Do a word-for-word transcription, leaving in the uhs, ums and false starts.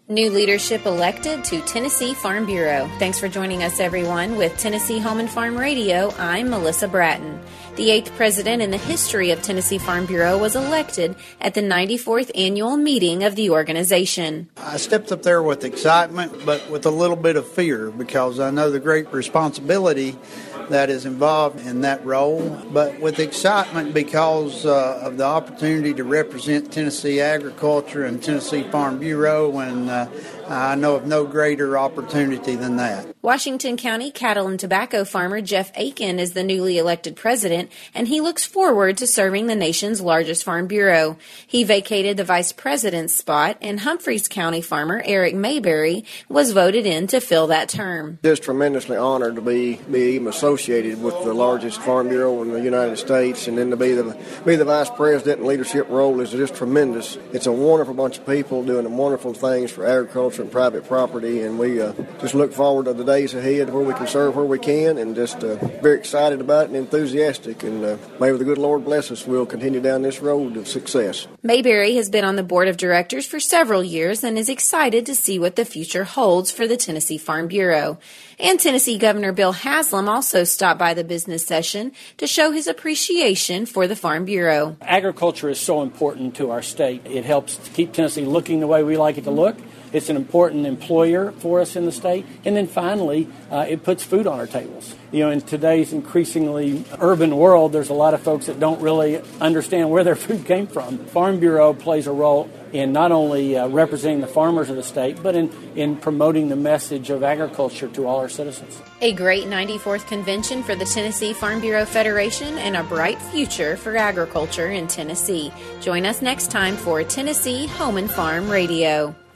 New leadership elected to Tennessee Farm Bureau. Thanks for joining us, everyone. With Tennessee Home and Farm Radio, I'm Melissa Bratton. The eighth president in the history of Tennessee Farm Bureau was elected at the ninety-fourth annual meeting of the organization. I stepped up there with excitement, but with a little bit of fear, because I know the great responsibility that is involved in that role, but with excitement because uh, of the opportunity to represent Tennessee agriculture and Tennessee Farm Bureau, and uh, I know of no greater opportunity than that. Washington County cattle and tobacco farmer Jeff Aiken is the newly elected president, and he looks forward to serving the nation's largest farm bureau. He vacated the vice president's spot, and Humphreys County farmer Eric Mayberry was voted in to fill that term. Just tremendously honored to be, be even associated with the largest farm bureau in the United States, and then to be the be the vice president and leadership role is just tremendous. It's a wonderful bunch of people doing wonderful things for agriculture and private property, and we uh, just look forward to the days ahead where we can serve where we can, and just uh, very excited about it and enthusiastic, and uh, may the good Lord bless us. We'll continue down this road of success. Mayberry has been on the board of directors for several years and is excited to see what the future holds for the Tennessee Farm Bureau. And Tennessee Governor Bill Haslam also stopped by the business session to show his appreciation for the Farm Bureau. Agriculture is so important to our state. It helps to keep Tennessee looking the way we like it to look. It's an important employer for us in the state. And then finally, uh, it puts food on our tables. You know, in today's increasingly urban world, there's a lot of folks that don't really understand where their food came from. Farm Bureau plays a role in not only uh, representing the farmers of the state, but in, in promoting the message of agriculture to all our citizens. A great ninety-fourth convention for the Tennessee Farm Bureau Federation and a bright future for agriculture in Tennessee. Join us next time for Tennessee Home and Farm Radio.